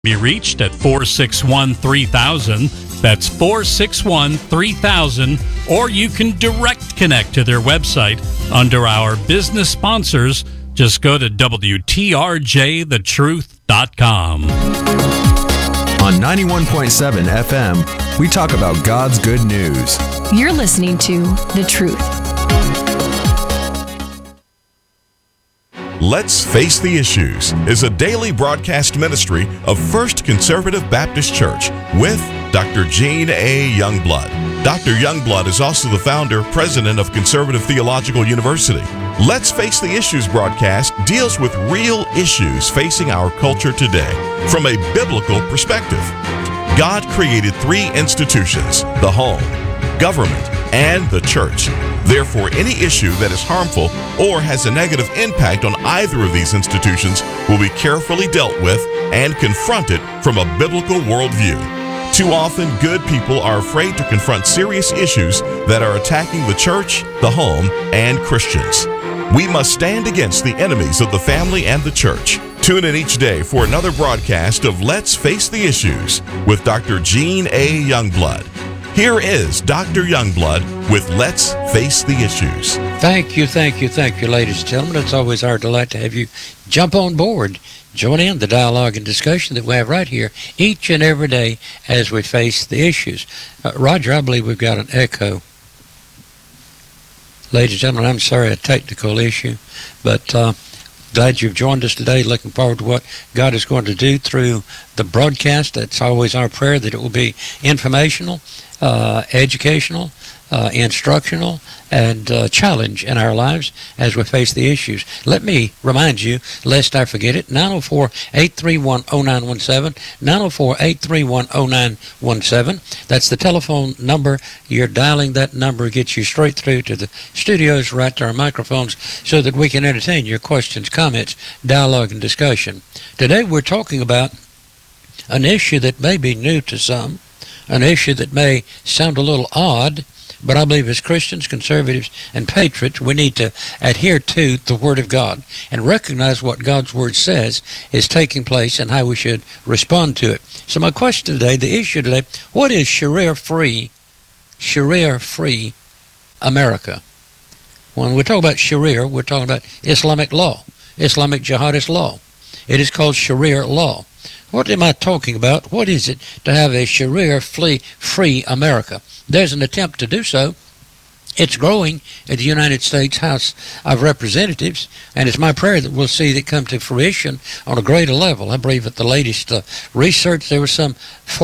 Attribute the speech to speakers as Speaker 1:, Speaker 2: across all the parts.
Speaker 1: Be reached at 461-3000. That's 461-3000. Or you can direct connect to their website under our business sponsors. Just go to WTRJTheTruth.com.
Speaker 2: On 91.7 FM, we talk about God's good news.
Speaker 3: You're listening to The Truth.
Speaker 4: Let's Face the Issues is a daily broadcast ministry of First Conservative Baptist Church with Dr. Gene A. Youngblood. Dr. Youngblood is also the founder, president of Conservative Theological University. Let's Face the Issues broadcast deals with real issues facing our culture today from a biblical perspective. God created three institutions: the home, government, and the church. Therefore, any issue that is harmful or has a negative impact on either of these institutions will be carefully dealt with and confronted from a biblical worldview. Too often, good people are afraid to confront serious issues that are attacking the church, the home, and Christians. We must stand against the enemies of the family and the church. Tune in each day for another broadcast of Let's Face the Issues with Dr. Gene A. Youngblood. Here is Dr. Youngblood with Let's Face the Issues.
Speaker 5: Thank you, ladies and gentlemen. It's always our delight to have you jump on board. Join in the dialogue and discussion that we have right here each and every day as we face the issues. Roger, I believe we've got an echo. Ladies and gentlemen, I'm sorry, a technical issue, but glad you've joined us today. Looking forward to what God is going to do through the broadcast. It's always our prayer that it will be informational, educational, instructional, and challenge in our lives as we face the issues. Let me remind you, lest I forget it, 904-831-0917, 904-831-0917. That's the telephone number. You're dialing that number, gets you straight through to the studios, right to our microphones, so that we can entertain your questions, comments, dialogue, and discussion. Today we're talking about an issue that may be new to some, an issue that may sound a little odd, but I believe as Christians, conservatives, and patriots, we need to adhere to the Word of God and recognize what God's Word says is taking place and how we should respond to it. So my question today, the issue today, what is Sharia-free America? When we talk about Sharia, we're talking about Islamic law, Islamic jihadist law. It is called Sharia law. What am I talking about? What is it to have a Sharia-free America? There's an attempt to do so. It's growing at the United States House of Representatives, and it's my prayer that we'll see it come to fruition on a greater level. I believe at the latest research, there were some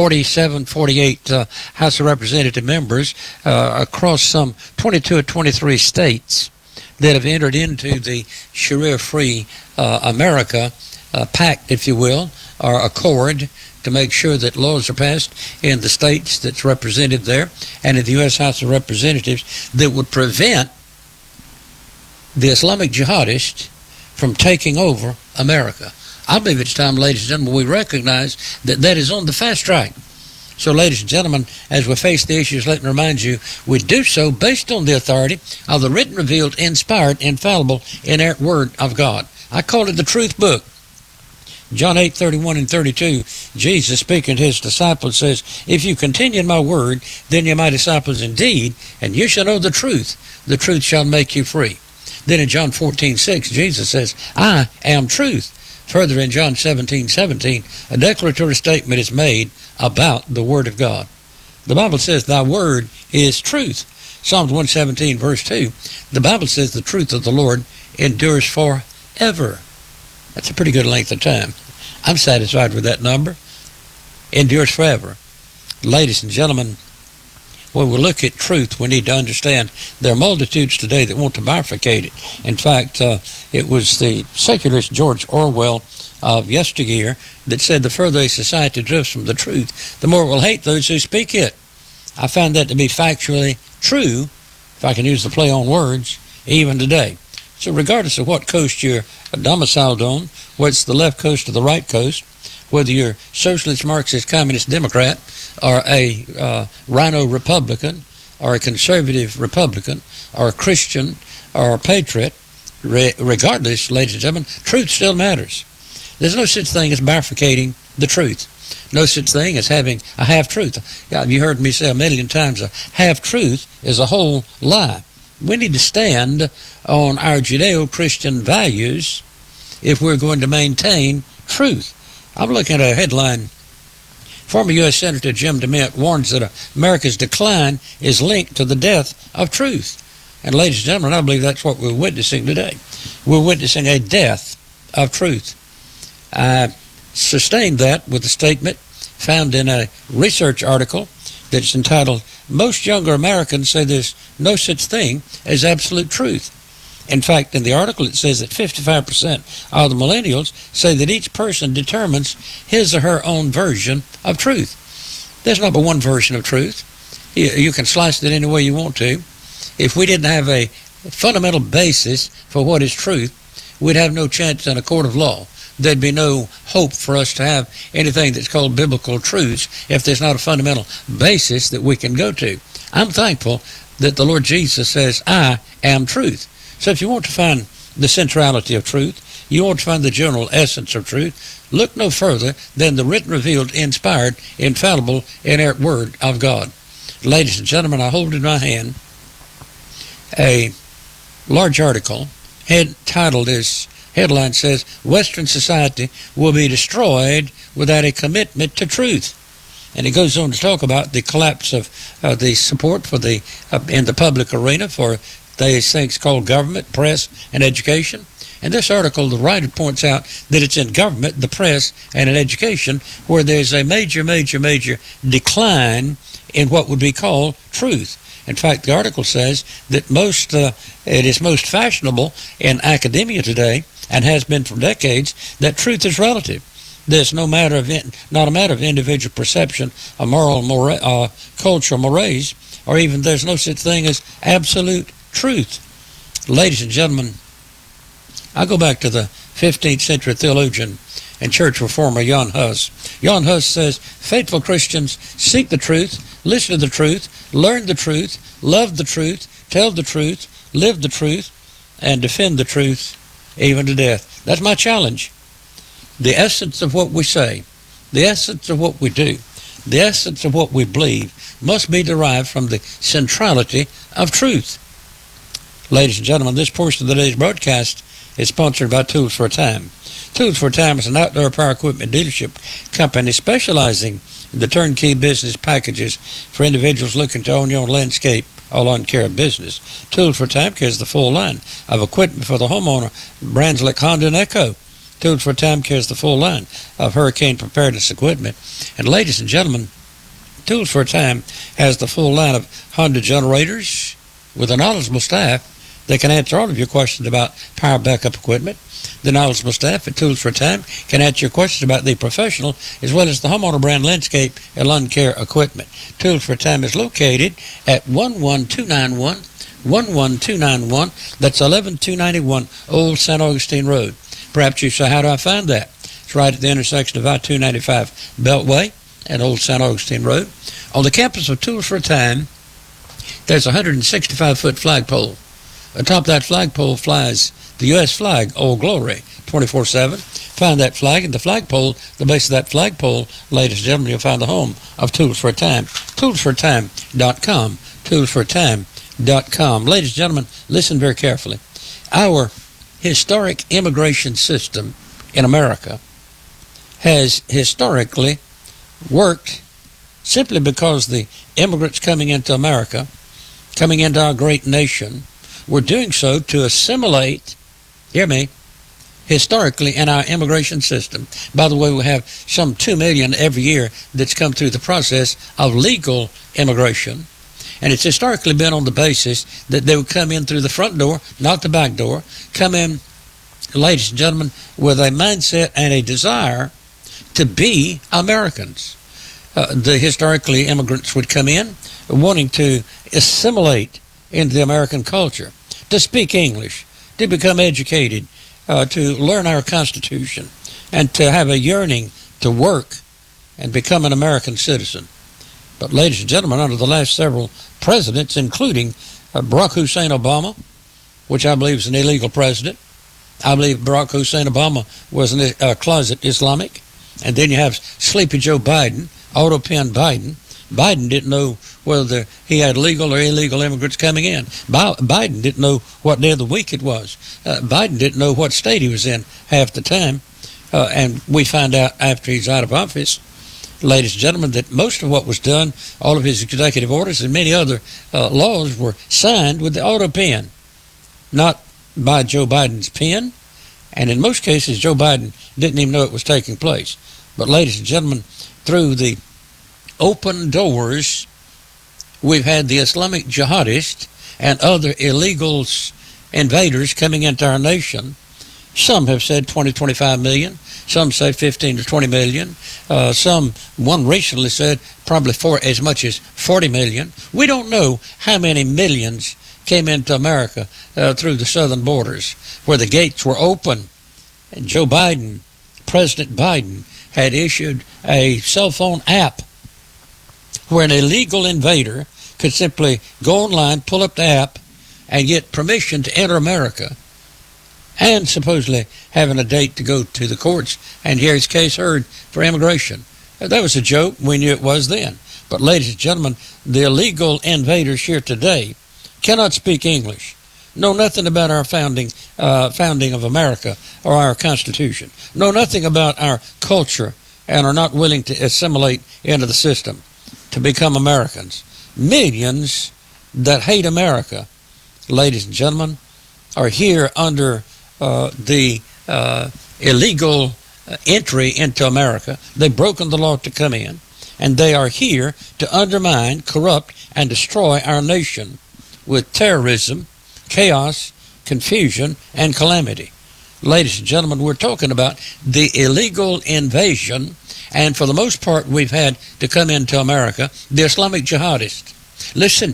Speaker 5: 48 House of Representative members across some 22 or 23 states that have entered into the Sharia-free America pact, if you will, or accord, to make sure that laws are passed in the states that's represented there and in the U.S. House of Representatives that would prevent the Islamic jihadists from taking over America. I believe it's time, ladies and gentlemen, we recognize that that is on the fast track. So, ladies and gentlemen, as we face the issues, let me remind you, we do so based on the authority of the written, revealed, inspired, infallible, inerrant Word of God. I call it the Truth Book. John 8:31 and 32, Jesus speaking to his disciples says, "If you continue in my word, then you're my disciples indeed, and you shall know the truth. The truth shall make you free." Then in John 14:6, Jesus says, "I am truth." Further in John 17:17, a declaratory statement is made about the Word of God. The Bible says, "Thy word is truth." Psalms 117 verse 2, the Bible says the truth of the Lord endures forever. That's a pretty good length of time. I'm satisfied with that number. Endures forever. Ladies and gentlemen, when we look at truth, we need to understand there are multitudes today that want to bifurcate it. In fact, it was the secularist George Orwell of yesteryear that said the further a society drifts from the truth, the more it will hate those who speak it. I found that to be factually true, if I can use the play on words, even today. So regardless of what coast you're domiciled on, whether it's the left coast or the right coast, whether you're socialist, Marxist, communist, Democrat, or a rhino Republican, or a conservative Republican, or a Christian, or a patriot, regardless, ladies and gentlemen, truth still matters. There's no such thing as bifurcating the truth. No such thing as having a half-truth. You heard me say a million times, a half-truth is a whole lie. We need to stand on our Judeo-Christian values if we're going to maintain truth. I'm looking at a headline. Former U.S. Senator Jim DeMint warns that America's decline is linked to the death of truth. And ladies and gentlemen, I believe that's what we're witnessing today. We're witnessing a death of truth. I sustained that with a statement found in a research article that's entitled, "Most Younger Americans Say There's No Such Thing as Absolute Truth." In fact, in the article it says that 55% of the millennials say that each person determines his or her own version of truth. There's not but one version of truth. You can slice it any way you want to. If we didn't have a fundamental basis for what is truth, we'd have no chance in a court of law. There'd be no hope for us to have anything that's called biblical truths if there's not a fundamental basis that we can go to. I'm thankful that the Lord Jesus says, "I am truth." So if you want to find the centrality of truth, you want to find the general essence of truth, look no further than the written, revealed, inspired, infallible, inerrant Word of God. Ladies and gentlemen, I hold in my hand a large article titled, as headline says, "Western Society Will Be Destroyed Without a Commitment to Truth." And it goes on to talk about the collapse of the support for in the public arena for these things called government, press, and education. In this article, the writer points out that it's in government, the press, and in education where there's a major decline in what would be called truth. In fact, the article says that it is most fashionable in academia today, and has been for decades, that truth is relative. There's not a matter of individual perception, a moral, cultural mores, or even there's no such thing as absolute truth. Ladies and gentlemen, I go back to the 15th century theologian and church reformer Jan Hus. Jan Hus says, "Faithful Christians seek the truth, listen to the truth, learn the truth, love the truth, tell the truth, live the truth, and defend the truth even to death." That's my challenge. The essence of what we say, the essence of what we do, the essence of what we believe must be derived from the centrality of truth. Ladies and gentlemen, this portion of today's broadcast is sponsored by Tools for a Time. Tools for a Time is an outdoor power equipment dealership company specializing in the turnkey business packages for individuals looking to own your own landscape or lawn care business. Tools for a Time carries the full line of equipment for the homeowner, brands like Honda and Echo. Tools for a Time carries the full line of hurricane preparedness equipment. And ladies and gentlemen, Tools for a Time has the full line of Honda generators with a knowledgeable staff that can answer all of your questions about power backup equipment. The knowledgeable staff at Tools for a Time can answer your questions about the professional as well as the homeowner brand landscape and lawn care equipment. Tools for a Time is located at 11291. That's 11291 Old St. Augustine Road. Perhaps you say, how do I find that? It's right at the intersection of I-295 Beltway and Old St. Augustine Road. On the campus of Tools for a Time, there's a 165-foot flagpole. Atop that flagpole flies the U.S. flag, Old Glory, 24/7. Find that flag and the flagpole, the base of that flagpole, ladies and gentlemen, you'll find the home of Tools for a Time. ToolsForATime.com. ToolsForATime.com. Ladies and gentlemen, listen very carefully. Our historic immigration system in America has historically worked simply because the immigrants coming into America, coming into our great nation, were doing so to assimilate, hear me, historically in our immigration system. By the way, we have some 2 million every year that's come through the process of legal immigration. And it's historically been on the basis that they would come in through the front door, not the back door, come in, ladies and gentlemen, with a mindset and a desire to be Americans. The historically immigrants would come in wanting to assimilate into the American culture, to speak English, to become educated, to learn our Constitution, and to have a yearning to work and become an American citizen. But ladies and gentlemen, under the last several presidents, including Barack Hussein Obama, which I believe is an illegal president. I believe Barack Hussein Obama was a closet Islamic. And then you have Sleepy Joe Biden, Autopen Biden. Biden didn't know whether he had legal or illegal immigrants coming in. Biden didn't know what day of the week it was. Biden didn't know what state he was in half the time. And we find out after he's out of office, ladies and gentlemen, that most of what was done, all of his executive orders and many other laws were signed with the auto pen, not by Joe Biden's pen. And in most cases, Joe Biden didn't even know it was taking place. But ladies and gentlemen, through the open doors, we've had the Islamic jihadists and other illegal invaders coming into our nation. Some have said 20, 25 million. Some say 15 to 20 million. One recently said probably as much as 40 million. We don't know how many millions came into America through the southern borders, where the gates were open. And Joe Biden, President Biden, had issued a cell phone app where an illegal invader could simply go online, pull up the app, and get permission to enter America, and supposedly having a date to go to the courts and hear his case heard for immigration. That was a joke. We knew it was then. But ladies and gentlemen, the illegal invaders here today cannot speak English, know nothing about our founding of America or our Constitution, know nothing about our culture, and are not willing to assimilate into the system to become Americans. Millions that hate America, ladies and gentlemen, are here under the illegal entry into America. They've broken the law to come in, and they are here to undermine, corrupt, and destroy our nation with terrorism, chaos, confusion, and calamity. Ladies and gentlemen, we're talking about the illegal invasion, and for the most part we've had to come into America, the Islamic jihadists. Listen,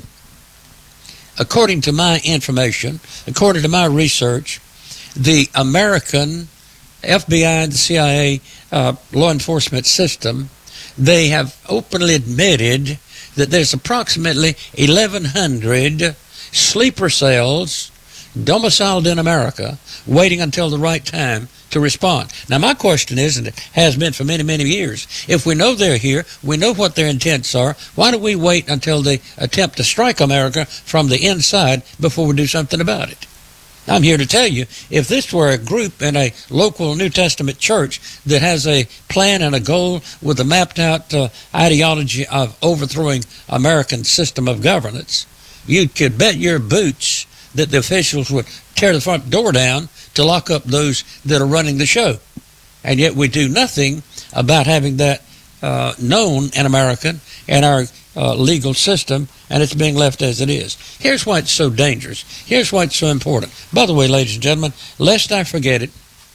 Speaker 5: according to my information, according to my research, the American FBI and the CIA law enforcement system, they have openly admitted that there's approximately 1,100 sleeper cells domiciled in America, waiting until the right time to respond. Now, my question is, and it has been for many, many years, if we know they're here, we know what their intents are, why do we wait until they attempt to strike America from the inside before we do something about it? I'm here to tell you, if this were a group in a local New Testament church that has a plan and a goal with a mapped out ideology of overthrowing American system of governance, you could bet your boots that the officials would tear the front door down to lock up those that are running the show. And yet we do nothing about having that known in America and our legal system, and it's being left as it is. Here's why it's so dangerous. Here's why it's so important. By the way, ladies and gentlemen, lest I forget it,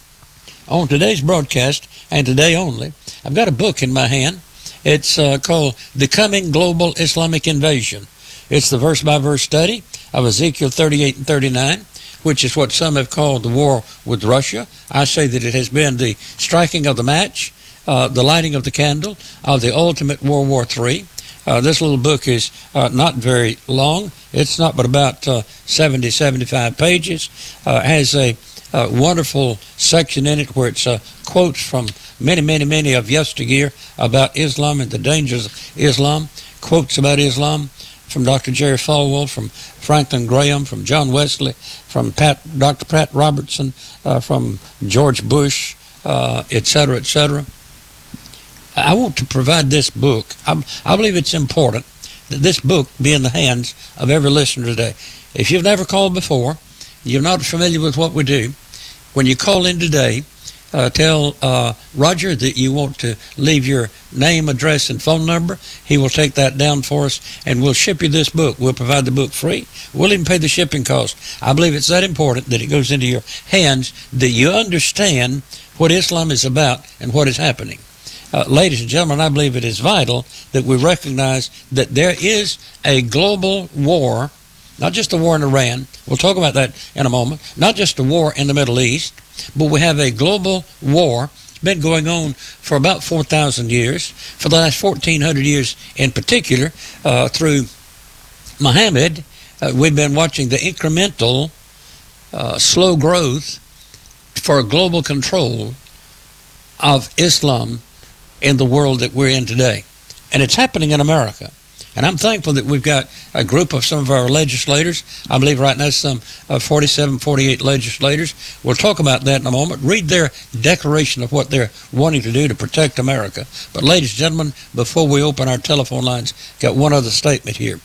Speaker 5: on today's broadcast, and today only, I've got a book in my hand. It's called The Coming Global Islamic Invasion. It's the verse-by-verse study of Ezekiel 38 and 39, which is what some have called the war with Russia. I say that it has been the striking of the match, the lighting of the candle of the ultimate World War III. This little book is not very long. It's not but about 70, 75 pages. Has a wonderful section in it where it's quotes from many of yesteryear about Islam and the dangers of Islam, quotes about Islam from Dr. Jerry Falwell, from Franklin Graham, from John Wesley, from Dr. Pat Robertson, from George Bush, etc., etc. I want to provide this book. I believe it's important that this book be in the hands of every listener today. If you've never called before, you're not familiar with what we do, when you call in today, tell Roger that you want to leave your name, address, and phone number. He will take that down for us, and we'll ship you this book. We'll provide the book free. We'll even pay the shipping cost. I believe it's that important that it goes into your hands, that you understand what Islam is about and what is happening. Ladies and gentlemen, I believe it is vital that we recognize that there is a global war, not just a war in Iran. We'll talk about that in a moment. Not just a war in the Middle East, but we have a global war been going on for about 4,000 years, for the last 1,400 years in particular, through Muhammad. We've been watching the incremental, slow growth for global control of Islam in the world that we're in today. And it's happening in America. And I'm thankful that we've got a group of some of our legislators. I believe right now some 47, 48 legislators. We'll talk about that in a moment. Read their declaration of what they're wanting to do to protect America. But ladies and gentlemen, before we open our telephone lines, got one other statement here.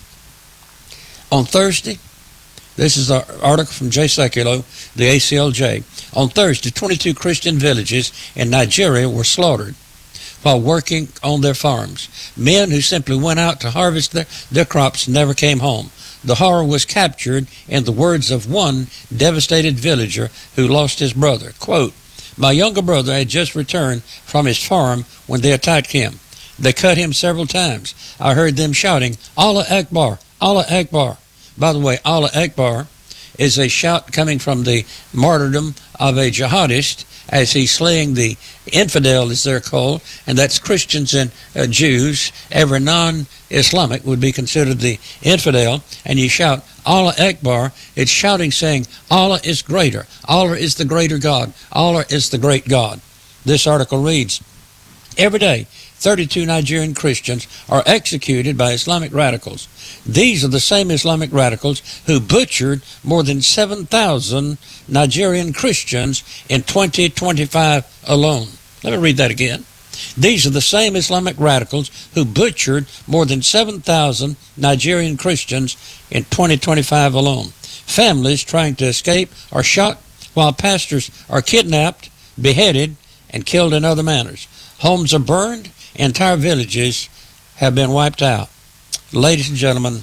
Speaker 5: On Thursday, this is an article from Jay Sekulow, the ACLJ. On Thursday, 22 Christian villages in Nigeria were slaughtered while working on their farms. Men who simply went out to harvest their crops never came home. The horror was captured in the words of one devastated villager who lost his brother. Quote, "My younger brother had just returned from his farm when they attacked him. They cut him several times. I heard them shouting, 'Allah Akbar, Allah Akbar.'" By the way, Allah Akbar is a shout coming from the martyrdom of a jihadist as he's slaying the infidel, as they're called, and that's Christians and Jews. Every non-Islamic would be considered the infidel, and you shout Allah Akbar. It's shouting, saying Allah is greater. Allah is the greater God. Allah is the great God. This article reads, every day 32 Nigerian Christians are executed by Islamic radicals. These are the same Islamic radicals who butchered more than 7,000 Nigerian Christians in 2025 alone. Let me read that again. These are the same Islamic radicals who butchered more than 7,000 Nigerian Christians in 2025 alone. Families trying to escape are shot, while pastors are kidnapped, beheaded, and killed in other manners. Homes are burned. Entire villages have been wiped out. Ladies and gentlemen,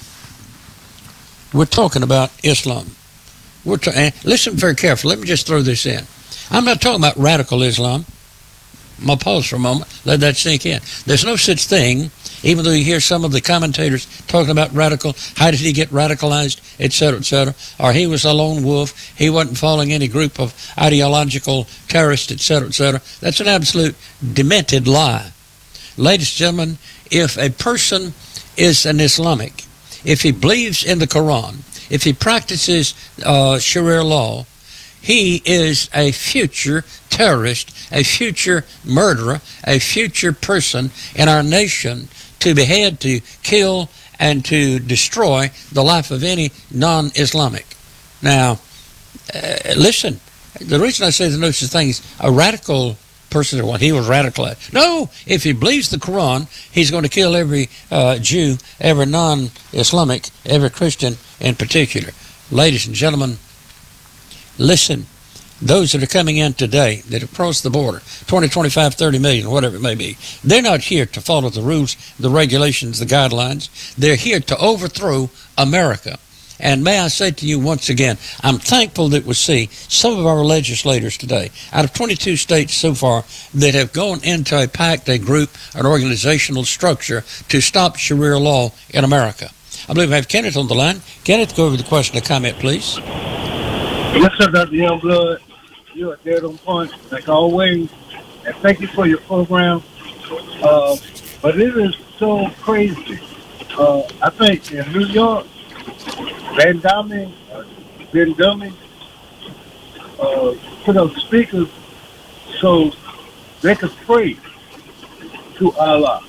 Speaker 5: we're talking about Islam. Listen very carefully. Let me just throw this in. I'm not talking about radical Islam. I'm going to pause for a moment. Let that sink in. There's no such thing, even though you hear some of the commentators talking about radical, how did he get radicalized, etc., or he was a lone wolf, he wasn't following any group of ideological terrorists, etc. That's an absolute demented lie. Ladies and gentlemen, if a person is an Islamic, if he believes in the Quran, if he practices Sharia law, he is a future terrorist, a future murderer, a future person in our nation to behead, to kill, and to destroy the life of any non-Islamic. Now, listen, the reason I say there's no such thing as a radical person, well, he was radicalized. No, if he believes the Quran, he's going to kill every Jew, every non-Islamic, every Christian in particular. Ladies and gentlemen, listen, those that are coming in today that have crossed the border, 20, 25, 30 million, whatever it may be, they're not here to follow the rules, the regulations, the guidelines. They're here to overthrow America. And may I say to you once again, I'm thankful that we see some of our legislators today, out of 22 states so far, that have gone into a pact, a group, an organizational structure to stop Sharia law in America. I believe I have Kenneth on the line. Kenneth, go over the question or comment, please.
Speaker 6: Yes, sir, Dr. Youngblood. You are dead on point, like always. And thank you for your program. But it is so crazy. I think in New York, Ben Dummy put up speakers so they could pray to Allah,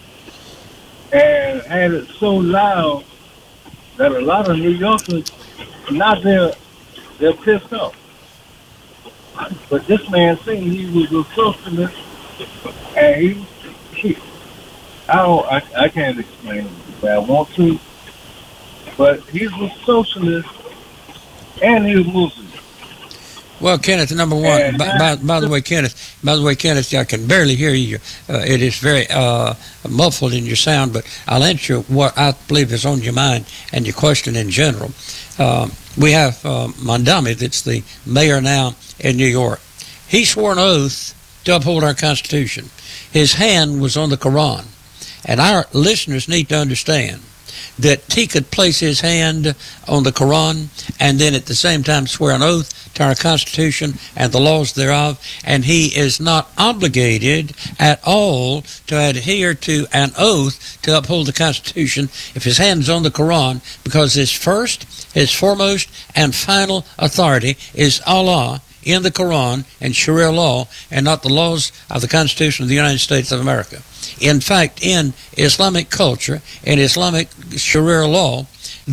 Speaker 6: and had it so loud that a lot of New Yorkers, now they're pissed off. But this man saying he was a socialist, and I can't explain it if I want to. But he was socialist and he was Muslim.
Speaker 5: Well, Kenneth, number one. By the way, Kenneth, I can barely hear you. It is very muffled in your sound. But I'll answer what I believe is on your mind and your question in general. We have Mondami, that's the mayor now in New York. He swore an oath to uphold our Constitution. His hand was on the Quran, and our listeners need to understand that he could place his hand on the Quran and then at the same time swear an oath to our Constitution and the laws thereof, and he is not obligated at all to adhere to an oath to uphold the Constitution if his hand is on the Quran, because his first, his foremost, and final authority is Allah, in the Quran and Sharia law and not the laws of the Constitution of the United States of America. In fact, in Islamic culture, in Islamic Sharia law,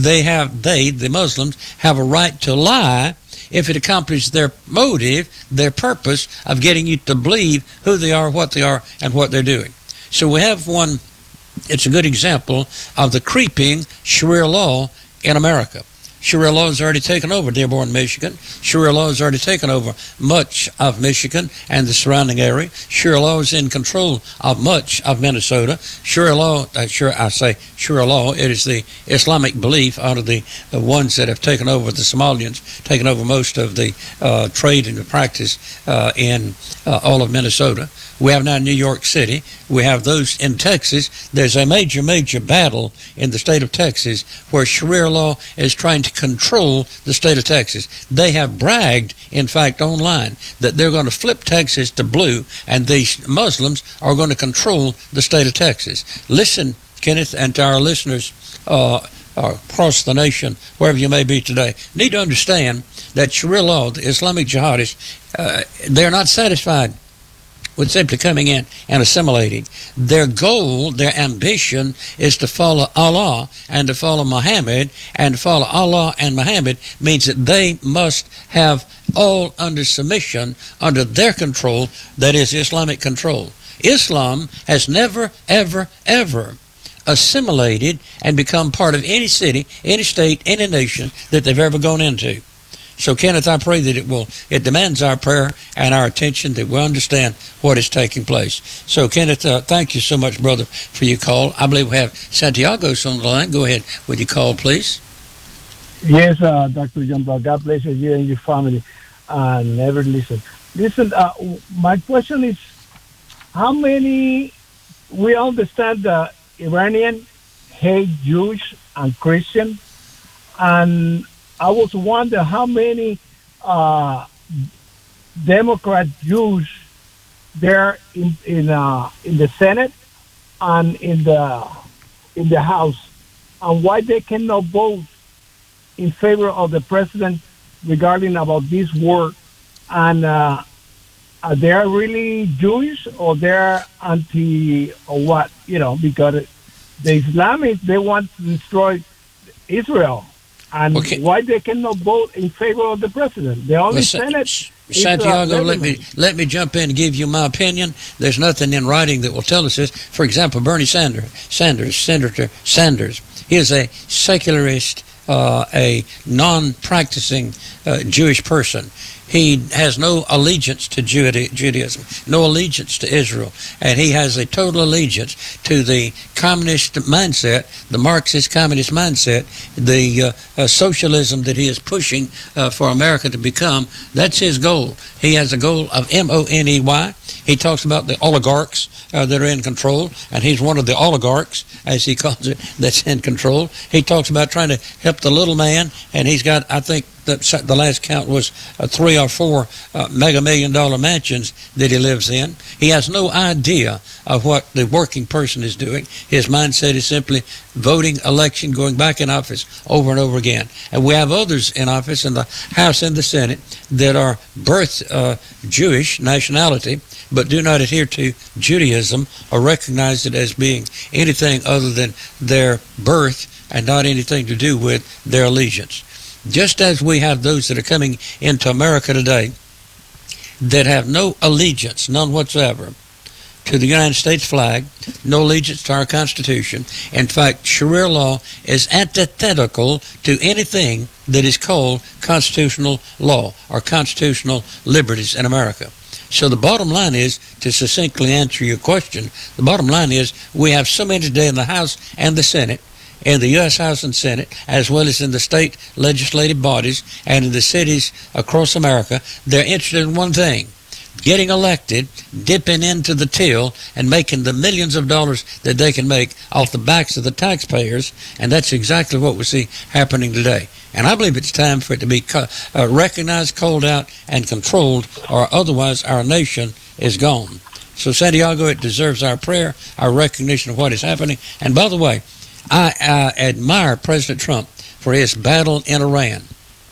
Speaker 5: the Muslims, have a right to lie if it accomplishes their motive, their purpose of getting you to believe who they are, and what they're doing. So we have one, it's a good example of the creeping Sharia law in America. Sharia law has already taken over Dearborn, Michigan. Sharia law has already taken over much of Michigan and the surrounding area. Sharia law is in control of much of Minnesota. Sharia law, Sharia law, it is the Islamic belief out of the ones that have taken over, the Somalians, taken over most of the trade and the practice in all of Minnesota. We have now New York City. We have those in Texas. There's a major, major battle in the state of Texas where Sharia law is trying to control the state of Texas. They have bragged, in fact, online that they're going to flip Texas to blue, and these Muslims are going to control the state of Texas. Listen, Kenneth, and to our listeners across the nation, wherever you may be today, need to understand that Sharia law, the Islamic jihadists, they're not satisfied with simply coming in and assimilating. Their goal, their ambition is to follow Allah and to follow Muhammad, and to follow Allah and Muhammad means that they must have all under submission, under their control, that is Islamic control. Islam has never, ever, ever assimilated and become part of any city, any state, any nation that they've ever gone into. So, Kenneth, I pray that it demands our prayer and our attention, that we understand what is taking place. So, Kenneth, thank you so much, brother, for your call. I believe we have Santiago's on the line. Go ahead with your call, please.
Speaker 6: Yes, Dr. Youngblood, God bless you and your family. Never listen. Listen, my question is, how many, we understand the Iranian hate Jews and Christians, and I was wondering how many Democrat Jews there in the Senate and in the House, and why they cannot vote in favor of the president regarding about this war, and are they really Jewish or they're anti or what? You know, because the Islamists, they want to destroy Israel. And why they cannot vote in favor of the president? The only Senate.
Speaker 5: Santiago, let me jump in and give you my opinion. There's nothing in writing that will tell us this. For example, Bernie Sanders, Senator Sanders, he is a secularist, a non-practicing Jewish person. He has no allegiance to Judaism, no allegiance to Israel, and he has a total allegiance to the communist mindset, the Marxist communist mindset, the socialism that he is pushing for America to become. That's his goal. He has a goal of money. He talks about the oligarchs that are in control, and he's one of the oligarchs, as he calls it, that's in control. He talks about trying to help the little man, and he's got, I think, the last count was 3 or 4 mega million-dollar mansions that he lives in. He has no idea of what the working person is doing. His mindset is simply voting, election, going back in office over and over again. And we have others in office in the House and the Senate that are birth Jewish nationality, but do not adhere to Judaism or recognize it as being anything other than their birth and not anything to do with their allegiance. Just as we have those that are coming into America today that have no allegiance, none whatsoever, to the United States flag, no allegiance to our Constitution. In fact, Sharia law is antithetical to anything that is called constitutional law or constitutional liberties in America. So the bottom line is, to succinctly answer your question, the bottom line is we have so many today in the House and the Senate, in the U.S. House and Senate, as well as in the state legislative bodies and in the cities across America. They're interested in one thing: getting elected, dipping into the till, and making the millions of dollars that they can make off the backs of the taxpayers. And that's exactly what we see happening today. And I believe it's time for it to be recognized, called out, and controlled, or otherwise our nation is gone. So, Santiago, it deserves our prayer, our recognition of what is happening. And by the way, I admire President Trump for his battle in Iran.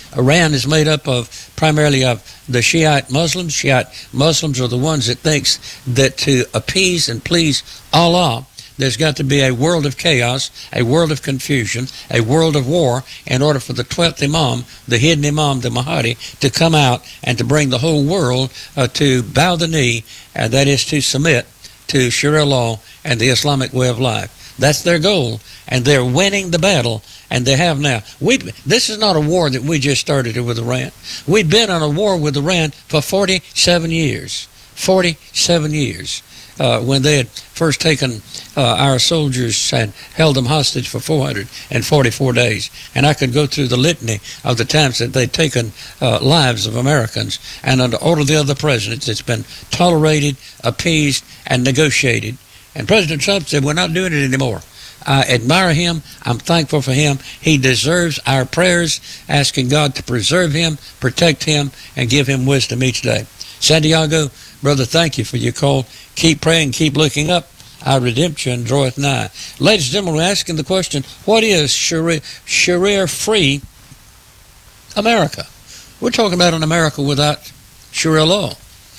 Speaker 5: Iran is made up of primarily of the Shiite Muslims. Shiite Muslims are the ones that thinks that to appease and please Allah, there's got to be a world of chaos, a world of confusion, a world of war in order for the 12th Imam, the hidden Imam, the Mahdi, to come out and to bring the whole world to bow the knee, and that is to submit to Sharia law and the Islamic way of life. That's their goal, and they're winning the battle, and they have now. This is not a war that we just started with Iran. We've been on a war with Iran for 47 years. 47 years. When they had first taken our soldiers and held them hostage for 444 days. And I could go through the litany of the times that they'd taken lives of Americans. And under all of the other presidents, it's been tolerated, appeased, and negotiated. And President Trump said, we're not doing it anymore. I admire him. I'm thankful for him. He deserves our prayers, asking God to preserve him, protect him, and give him wisdom each day. Santiago, brother, thank you for your call. Keep praying, keep looking up. Our redemption draweth nigh. Ladies and gentlemen, we're asking the question, what is Sharia-free America? We're talking about an America without Sharia law.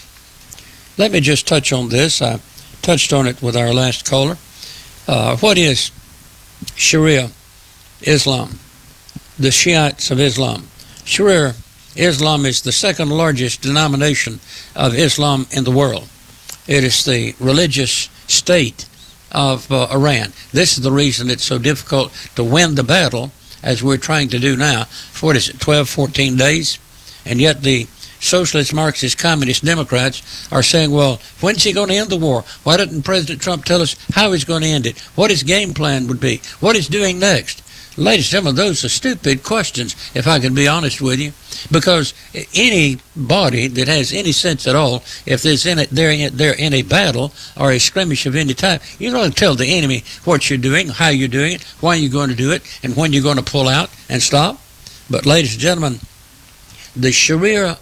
Speaker 5: Let me just touch on this. I touched on it with our last caller. What is Sharia Islam? The Shiites of Islam. Sharia Islam is the second largest denomination of Islam in the world. It is the religious state of Iran. This is the reason it's so difficult to win the battle, as we're trying to do now, for 12, 14 days. And yet the socialist, Marxist, communist Democrats are saying, well, when's he going to end the war? Why didn't President Trump tell us how he's going to end it? What his game plan would be? What he's doing next? Ladies and gentlemen, those are stupid questions, if I can be honest with you, because anybody that has any sense at all, if they're in a battle or a skirmish of any type, you don't tell the enemy what you're doing, how you're doing it, why you're going to do it, and when you're going to pull out and stop. But ladies and gentlemen, the Sharia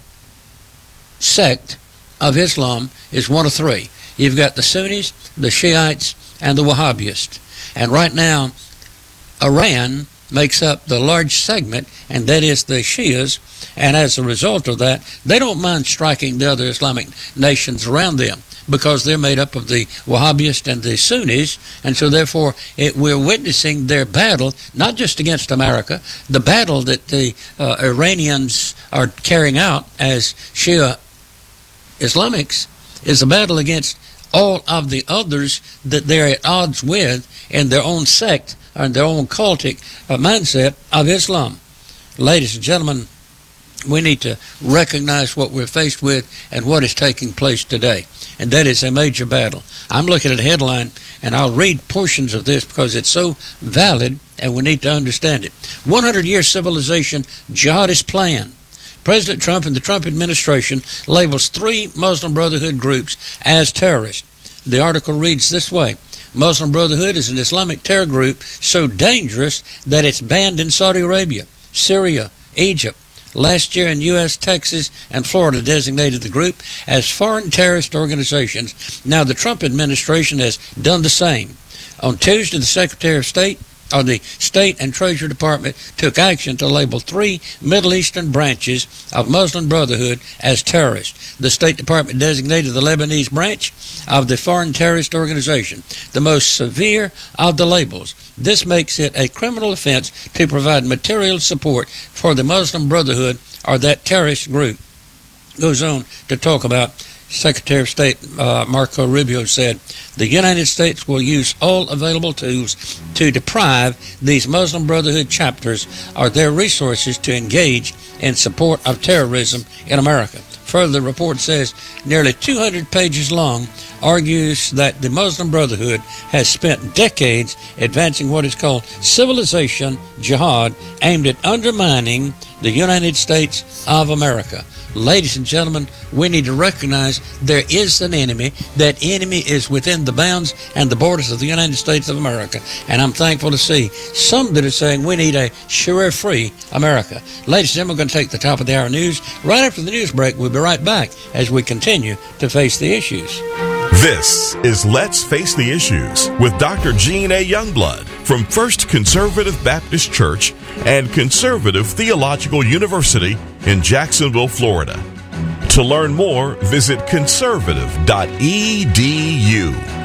Speaker 5: sect of Islam is one of three. You've got the Sunnis, the Shiites, and the Wahhabists. And right now, Iran makes up the large segment, and that is the Shias, and as a result of that, they don't mind striking the other Islamic nations around them because they're made up of the Wahhabists and the Sunnis, and so therefore we're witnessing their battle, not just against America, the battle that the Iranians are carrying out as Shia Islamics is a battle against all of the others that they're at odds with in their own sect and their own cultic mindset of Islam. Ladies and gentlemen, we need to recognize what we're faced with and what is taking place today, and that is a major battle. I'm looking at a headline, and I'll read portions of this because it's so valid and we need to understand it. 100-year civilization jihadist plan. President Trump and the Trump administration labels 3 Muslim Brotherhood groups as terrorists. The article reads this way: Muslim Brotherhood is an Islamic terror group so dangerous that it's banned in Saudi Arabia, Syria, Egypt. Last year in U.S., Texas, and Florida designated the group as foreign terrorist organizations. Now the Trump administration has done the same. On Tuesday, the Secretary of State, or the State and Treasury Department, took action to label 3 Middle Eastern branches of Muslim Brotherhood as terrorists. The State Department designated the Lebanese branch of the foreign terrorist organization, the most severe of the labels. This makes it a criminal offense to provide material support for the Muslim Brotherhood or that terrorist group. Goes on to talk about, Secretary of State Marco Rubio said, the United States will use all available tools to deprive these Muslim Brotherhood chapters of their resources to engage in support of terrorism in America. Further, the report says, nearly 200 pages long, argues that the Muslim Brotherhood has spent decades advancing what is called civilization jihad aimed at undermining the United States of America. Ladies and gentlemen, we need to recognize there is an enemy. That enemy is within the bounds and the borders of the United States of America. And I'm thankful to see some that are saying we need a Sharia-free America. Ladies and gentlemen, we're going to take the top of the hour news. Right after the news break, we'll be right back as we continue to face the issues.
Speaker 4: This is Let's Face the Issues with Dr. Gene A. Youngblood from First Conservative Baptist Church and Conservative Theological University in Jacksonville, Florida. To learn more, visit conservative.edu.